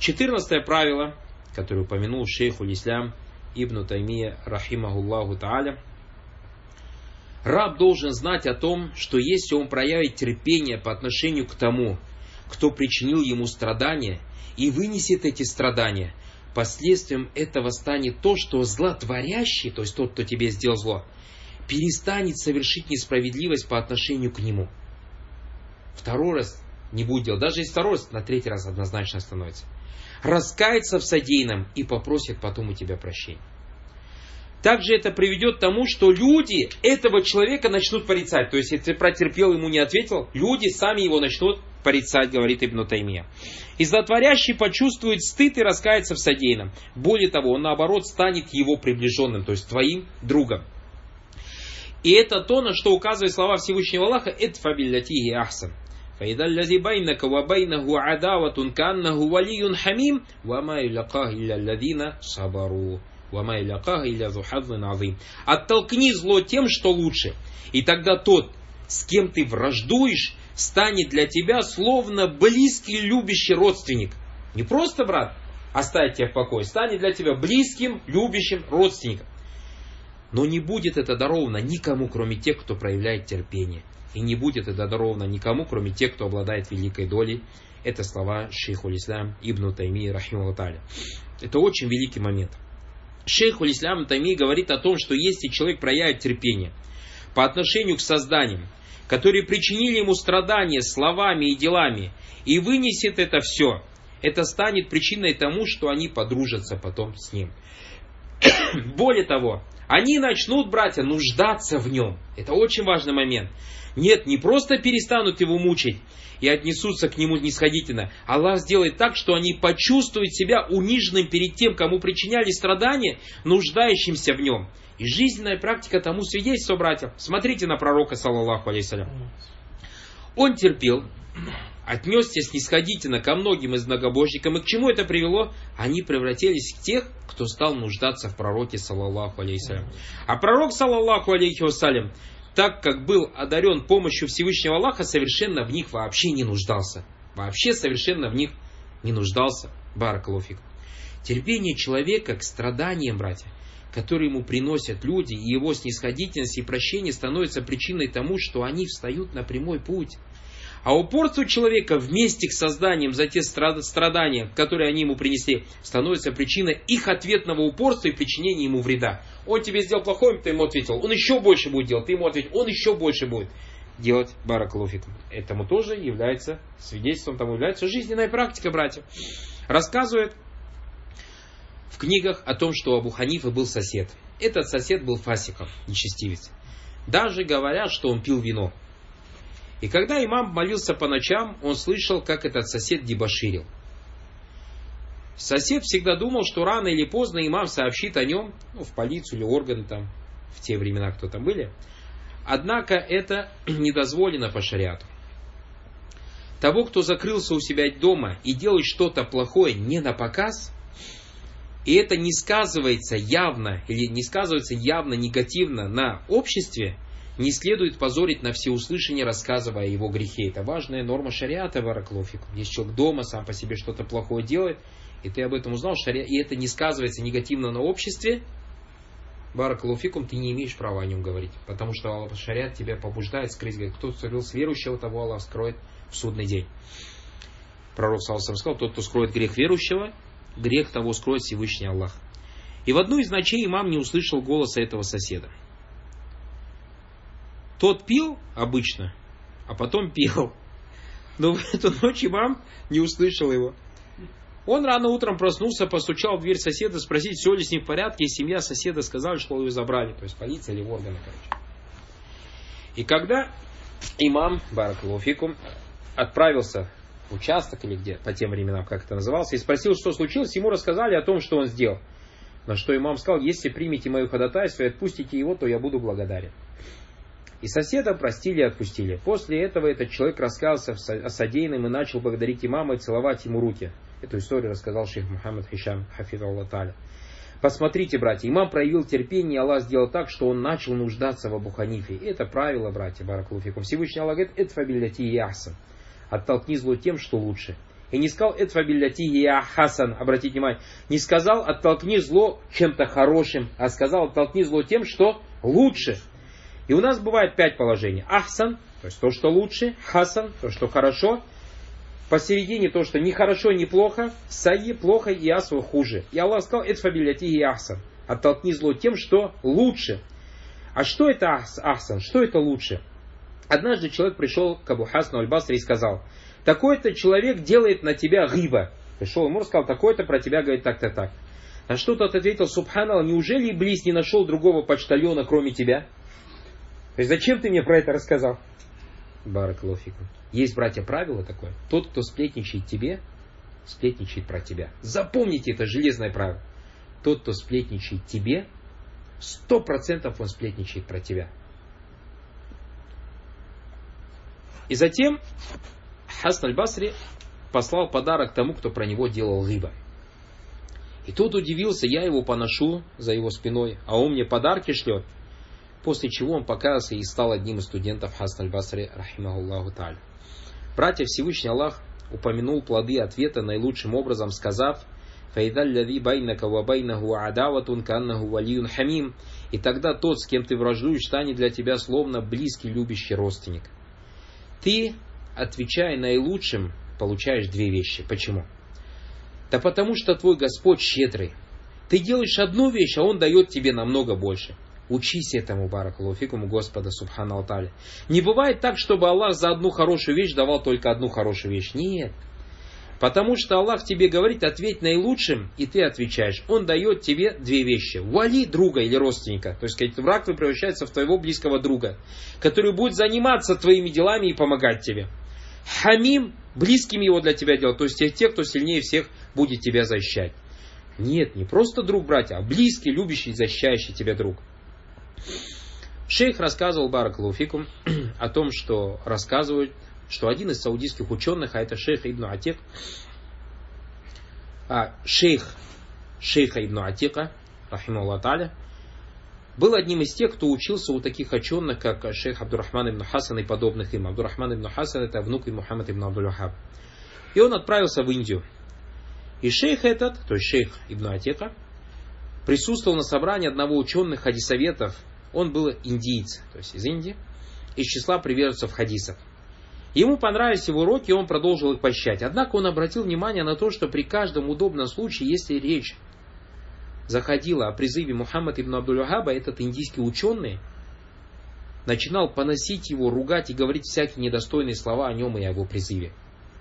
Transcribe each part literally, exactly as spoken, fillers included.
Четырнадцатое правило, которое упомянул шейхуль ислям Ибн Таймия рахимахуллаху тааля. Раб должен знать о том, что если он проявит терпение по отношению к тому, кто причинил ему страдания, и вынесет эти страдания, последствием этого станет то, что злотворящий, то есть тот, кто тебе сделал зло, перестанет совершить несправедливость по отношению к нему. Второй раз не будет делать. Даже если второй раз, на третий раз однозначно становится. Раскается в содеянном и попросит потом у тебя прощения. Также это приведет к тому, что люди этого человека начнут порицать. То есть, если ты протерпел, ему не ответил, люди сами его начнут порицать, говорит Ибн Таймия. И злотворящий почувствует стыд и раскается в содеянном. Более того, он наоборот станет его приближенным, то есть твоим другом. И это то, на что указывают слова Всевышнего Аллаха: «Эдфа биллятихи ахсан». فإذا الذي بينك وبينه عداوة كأنه ولي حميم وما يلقاه إلا الذين صبروا وما يلقاه إلا ذو حظ عظيم. Оттолкни зло тем, что лучше, и тогда тот, с кем ты враждуешь, станет для тебя словно близкий, любящий родственник. Не просто брат, оставить тебя в покое, станет для тебя близким, любящим родственником. Но не будет это даровано никому, кроме тех, кто проявляет терпение. И не будет это даровано никому, кроме тех, кто обладает великой долей. Это слова шейхуль ислям Ибн Таймии рахимахуллаху тааля. Это очень великий момент. Шейхуль ислям Таймии говорит о том, что если человек проявит терпение по отношению к созданиям, которые причинили ему страдания словами и делами, и вынесет это все, это станет причиной тому, что они подружатся потом с ним. Более того, они начнут, братья, нуждаться в нем. Это очень важный момент. Нет, не просто перестанут его мучить и отнесутся к нему снисходительно. Аллах сделает так, что они почувствуют себя униженным перед тем, кому причиняли страдания, нуждающимся в нем. И жизненная практика тому свидетельство, братья. Смотрите на пророка, саллаллаху алейхи. Он терпел, отнесся снисходительно ко многим из многобожников. И к чему это привело? Они превратились в тех, кто стал нуждаться в пророке, саллаллаху алейхи. А пророк, саллаллаху алейхи вассалям, так как был одарен помощью Всевышнего Аллаха, совершенно в них вообще не нуждался. Вообще совершенно в них не нуждался. Баракаллаху фик. Терпение человека к страданиям, братья, которые ему приносят люди, и его снисходительность и прощение становятся причиной тому, что они встают на прямой путь. А упорство человека вместе к созданиям за те страдания, которые они ему принесли, становится причиной их ответного упорства и причинения ему вреда. Он тебе сделал плохое, ты ему ответил. Он еще больше будет делать, ты ему ответил. Он еще больше будет делать. Баракаллаху фик. Этому тоже является свидетельством, тому является жизненная практика, братья. Рассказывает в книгах о том, что у Абу Ханифы был сосед. Этот сосед был фасиком, нечестивец. Даже говорят, что он пил вино. И когда имам молился по ночам, он слышал, как этот сосед дебоширил. Сосед всегда думал, что рано или поздно имам сообщит о нем, ну, в полицию или органы там, в те времена, кто там были. Однако это не дозволено по шариату. Того, кто закрылся у себя дома и делает что-то плохое не на показ, и это не сказывается явно, или не сказывается явно негативно на обществе, не следует позорить на всеуслышание, рассказывая о его грехе. Это важная норма шариата, баракаллаху фик. Если человек дома сам по себе что-то плохое делает, и ты об этом узнал, шариат, и это не сказывается негативно на обществе, баракаллаху фикум, ты не имеешь права о нем говорить. Потому что шариат тебя побуждает скрыть. Говорит, кто скрыл с верующего, того Аллах скроет в судный день. Пророк саллаллаху алейхи ва саллям сказал: тот, кто скроет грех верующего, грех того скроет Всевышний Аллах. И в одну из ночей имам не услышал голоса этого соседа. Тот пил обычно, а потом пел. Но в эту ночь имам не услышал его. Он рано утром проснулся, постучал в дверь соседа, спросить, все ли с ним в порядке. И семья соседа сказала, что его забрали. То есть полиция или органы, короче. И когда имам, баракаллаху фикум, отправился в участок, или где, по тем временам, как это назывался, и спросил, что случилось, ему рассказали о том, что он сделал. На что имам сказал: если примете мое ходатайство и отпустите его, то я буду благодарен. И соседа простили и отпустили. После этого этот человек раскаялся о содеянном и начал благодарить имама и целовать ему руки. Эту историю рассказал шейх Мухаммад Хишам, хафизаллаху тааля. Посмотрите, братья, имам проявил терпение, и Аллах сделал так, что он начал нуждаться в Абу Ханифе. И это правило, братья, баракаллаху фикум. Всевышний Аллах говорит: «Эдфа биллятихи ахсан». Оттолкни зло тем, что лучше. И не сказал «Эдфа билляти я хасан», обратите внимание, не сказал «оттолкни зло чем-то хорошим», а сказал «оттолкни зло тем, что лучше». И у нас бывает пять положений. Ахсан, то есть то, что лучше, хасан, то, что хорошо, посередине то, что не хорошо, не плохо, сайи, плохо и асу, хуже. И Аллах сказал «Эдфа билляти я ахсан», оттолкни зло тем, что лучше. А что это ахсан, что это лучше? Однажды человек пришел к Абу Хасану аль-Басри и сказал: такой-то человек делает на тебя гиба. Пришел ему и сказал: такой-то про тебя говорит так-то так. А что тот ответил: субханаллах, неужели Иблис не нашел другого почтальона, кроме тебя? То есть зачем ты мне про это рассказал? Баракаллаху фикум. Есть, братья, правило такое. Тот, кто сплетничает тебе, сплетничает про тебя. Запомните это железное правило. Тот, кто сплетничает тебе, сто процентов он сплетничает про тебя. И затем Хасан аль-Басри послал подарок тому, кто про него делал гиба. И тот удивился: я его поношу за его спиной, а он мне подарки шлет. После чего он покаялся и стал одним из студентов Хасан аль-Басри, рахимахуллаху та'аля. Братья, Всевышний Аллах упомянул плоды ответа наилучшим образом, сказав: «Фаида ллади байнака ва байнаху адаватун каннаху валиюн хамим». И тогда тот, с кем ты враждуешь, станет для тебя словно близкий, любящий родственник. Ты, отвечая наилучшим, получаешь две вещи. Почему? Да потому что твой Господь щедрый. Ты делаешь одну вещь, а Он дает тебе намного больше. Учись этому, баракаллаху фикум, Господа субхану тааля. Не бывает так, чтобы Аллах за одну хорошую вещь давал только одну хорошую вещь. Нет. Потому что Аллах тебе говорит: ответь наилучшим, и ты отвечаешь. Он дает тебе две вещи. Вали друга или родственника. То есть, сказать, враг твой превращается в твоего близкого друга, который будет заниматься твоими делами и помогать тебе. Хамим, близким его для тебя делать. То есть, те, кто сильнее всех будет тебя защищать. Нет, не просто друг, братья, а близкий, любящий, защищающий тебя друг. Шейх рассказывал, баракаллаху фикум, о том, что рассказывают, что один из саудийских ученых, а это шейх Ибн Атик, а, шейх шейха Ибн Атика, рахимахуллах та'аля, был одним из тех, кто учился у таких ученых, как шейх Абдуррахман ибн Хасан и подобных им. Абдуррахман ибн Хасан — это внук Мухаммад ибн Абдуль-Вахаб. И он отправился в Индию. И шейх этот, то есть шейх Ибн Атика, присутствовал на собрании одного ученых хадисоветов. Он был индиец, то есть из Индии, из числа приверженцев хадисов. Ему понравились его уроки, и он продолжил их поощрять. Однако он обратил внимание на то, что при каждом удобном случае, если речь заходила о призыве Мухаммада ибн Абдуль-Вахаба, этот индийский ученый начинал поносить его, ругать и говорить всякие недостойные слова о нем и о его призыве.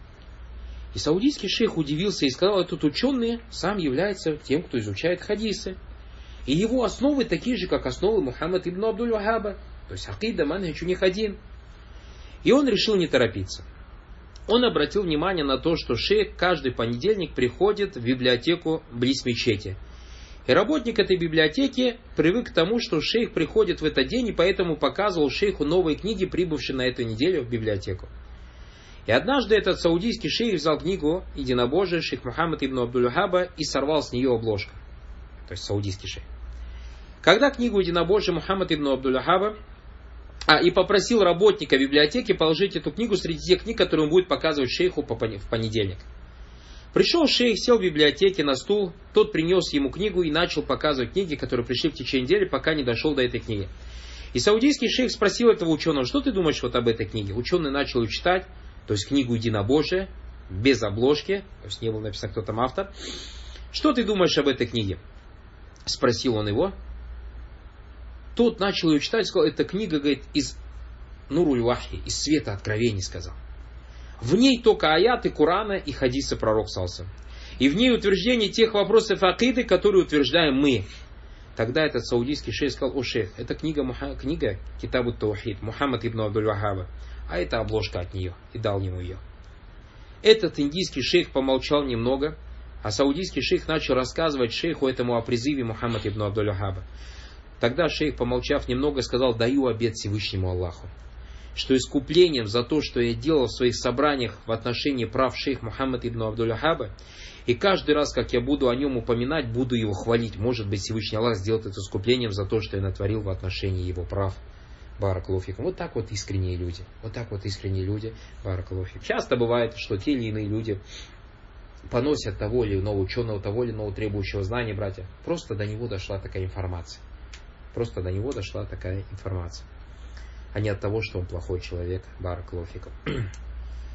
И саудийский шейх удивился и сказал: этот ученый сам является тем, кто изучает хадисы. И его основы такие же, как основы Мухаммада ибн Абдуль-Вахаба. То есть акида, манхадж у них один. И он решил не торопиться. Он обратил внимание на то, что шейх каждый понедельник приходит в библиотеку близ мечети. И работник этой библиотеки привык к тому, что шейх приходит в этот день, и поэтому показывал шейху новые книги, прибывшие на эту неделю в библиотеку. И однажды этот саудийский шейх взял книгу «Единобожие» шейх Мухаммад ибн Абдуль-Вахаба и сорвал с нее обложку. То есть саудийский шейх. Когда книгу «Единобожие» Мухаммад ибн Абдуль-Вахаба а, и попросил работника библиотеки положить эту книгу среди тех книг, которые он будет показывать шейху в понедельник. Пришел шейх, сел в библиотеке на стул, тот принес ему книгу и начал показывать книги, которые пришли в течение недели, пока не дошел до этой книги. И саудийский шейх спросил этого ученого: что ты думаешь вот об этой книге? Ученый начал ее читать, то есть книгу «Единобожие», без обложки, то есть не был написан, кто там автор. Что ты думаешь об этой книге? Спросил он его. Тот начал ее читать, сказал: эта книга, говорит, из Нуруль Вахи, из света откровений, сказал. В ней только аяты Корана и хадисы пророка саллаллаху алейхи ва саллям. И в ней утверждение тех вопросов акиды, которые утверждаем мы. Тогда этот саудийский шейх сказал: о шейх, это книга, книга Китабу Таухид, Мухаммад ибн Абдуль-Вахаба, а это обложка от нее. И дал ему ее. Этот индийский шейх помолчал немного, а саудийский шейх начал рассказывать шейху этому о призыве Мухаммада ибн Абдуль-Вахаба. Тогда шейх, помолчав немного, сказал: даю обет Всевышнему Аллаху, что искуплением за то, что я делал в своих собраниях в отношении прав шейха Мухаммада ибн Абдуль-Вахаба, и каждый раз, как я буду о нем упоминать, буду его хвалить. Может быть, Всевышний Аллах сделает это искуплением за то, что я натворил в отношении его прав. Баракаллаху фикум. Вот так вот искренние люди. Вот так вот искренние люди. Баракаллаху фикум. Часто бывает, что те или иные люди поносят того или иного ученого, того или иного требующего знаний, братья. Просто до него дошла такая информация. Просто до него дошла такая информация. А не от того, что он плохой человек. Барак лофиков.